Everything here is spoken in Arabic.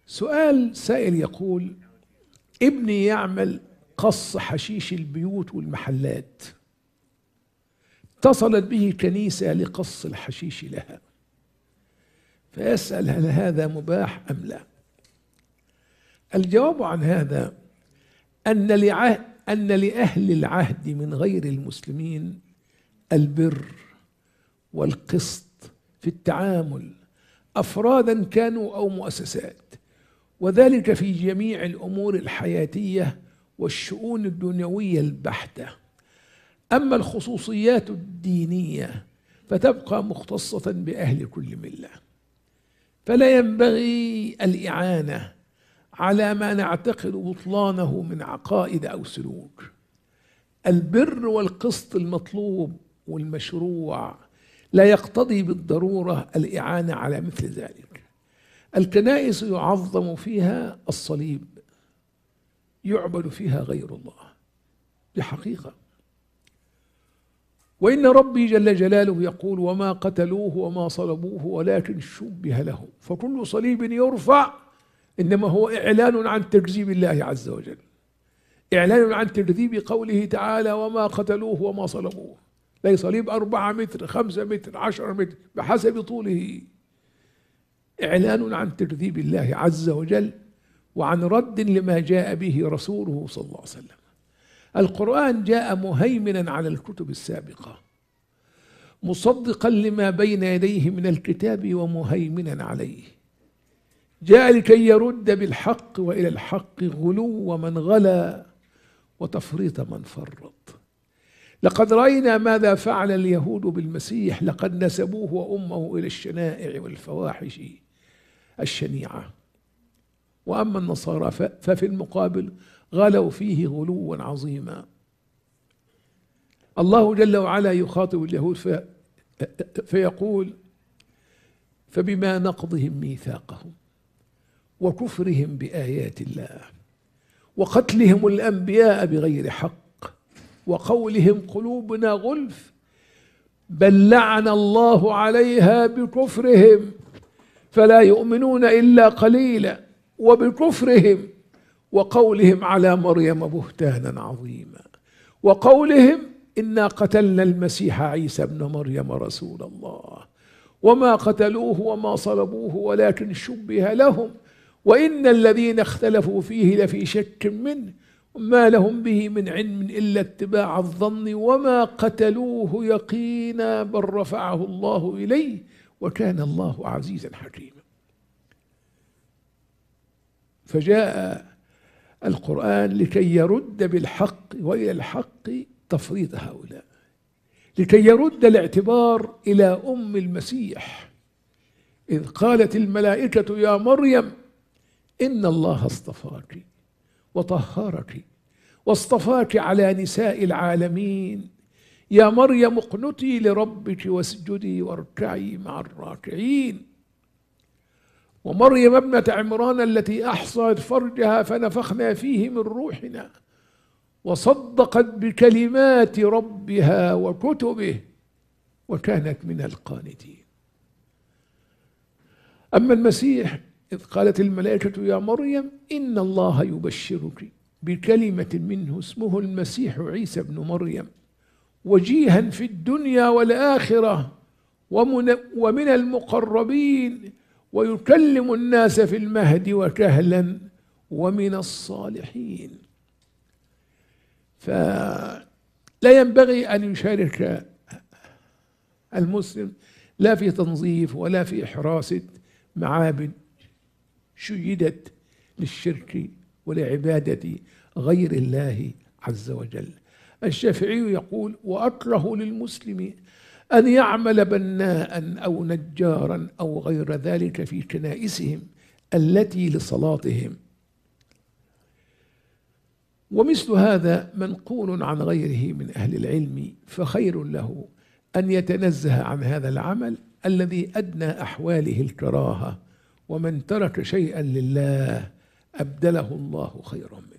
سؤال سائل يقول: ابني يعمل قص حشيش البيوت والمحلات، اتصلت به كنيسة لقص الحشيش لها، فيسأل: هل هذا مباح أم لا؟ الجواب عن هذا أن لأهل العهد من غير المسلمين البر والقسط في التعامل، أفرادا كانوا أو مؤسسات، وذلك في جميع الأمور الحياتية والشؤون الدنيوية البحتة. أما الخصوصيات الدينية فتبقى مختصة بأهل كل ملة، فلا ينبغي الإعانة على ما نعتقد بطلانه من عقائد أو سلوك. البر والقسط المطلوب والمشروع لا يقتضي بالضرورة الإعانة على مثل ذلك. الكنائس يعظم فيها الصليب، يعبد فيها غير الله، بحقيقة. وإن ربي جل جلاله يقول: وما قتلوه وما صلبوه ولكن شبه لهم. فكل صليب يرفع إنما هو إعلان عن تكذيب الله عز وجل، إعلان عن تكذيب قوله تعالى: وما قتلوه وما صلبوه. لا صليب 4 متر 5 متر 10 متر بحسب طوله، إعلان عن تكذيب الله عز وجل وعن رد لما جاء به رسوله صلى الله عليه وسلم. القرآن جاء مهيمنا على الكتب السابقة، مصدقا لما بين يديه من الكتاب ومهيمنا عليه. جاء لكي يرد بالحق وإلى الحق غلو من غلا وتفريط من فرط. لقد رأينا ماذا فعل اليهود بالمسيح، لقد نسبوه وأمه إلى الشنائع والفواحش الشنيعة. وأما النصارى ففي المقابل غلوا فيه غلوا عظيما. الله جل وعلا يخاطب اليهود فيقول: فبما نقضهم ميثاقهم وكفرهم بآيات الله وقتلهم الأنبياء بغير حق وقولهم قلوبنا غلف بل لعن الله عليها بكفرهم فلا يؤمنون إلا قليلا وبكفرهم وقولهم على مريم بهتانا عظيما وقولهم إنا قتلنا المسيح عيسى ابن مريم رسول الله وما قتلوه وما صلبوه ولكن شبه لهم وإن الذين اختلفوا فيه لفي شك منه ما لهم به من علم إلا اتباع الظن وما قتلوه يقينا بل رفعه الله إليه وكان الله عزيزا حكيما. فجاء القرآن لكي يرد بالحق وإلى الحق تفريط هؤلاء، لكي يرد الاعتبار إلى أم المسيح إذ قالت الملائكة يا مريم إن الله اصطفاك وطهرك واصطفاك على نساء العالمين يا مريم اقنتي لربك واسجدي واركعي مع الراكعين. ومريم ابنة عمران التي أحصت فرجها فنفخنا فيه من روحنا وصدقت بكلمات ربها وكتبه وكانت من القانتين. أما المسيح إذ قالت الملائكة يا مريم إن الله يبشرك بكلمة منه اسمه المسيح عيسى ابن مريم وجيها في الدنيا والآخرة ومن المقربين ويكلم الناس في المهد وكهلا ومن الصالحين. فلا ينبغي أن يشارك المسلم لا في تنظيف ولا في حراسة معابد شيدت للشرك ولعبادة غير الله عز وجل. الشافعي يقول وأكره للمسلم أن يعمل بناء أو نجارا أو غير ذلك في كنائسهم التي لصلاتهم. ومثل هذا منقول عن غيره من أهل العلم، فخير له أن يتنزه عن هذا العمل الذي أدنى أحواله الكراهة، ومن ترك شيئا لله أبدله الله خيرا منه.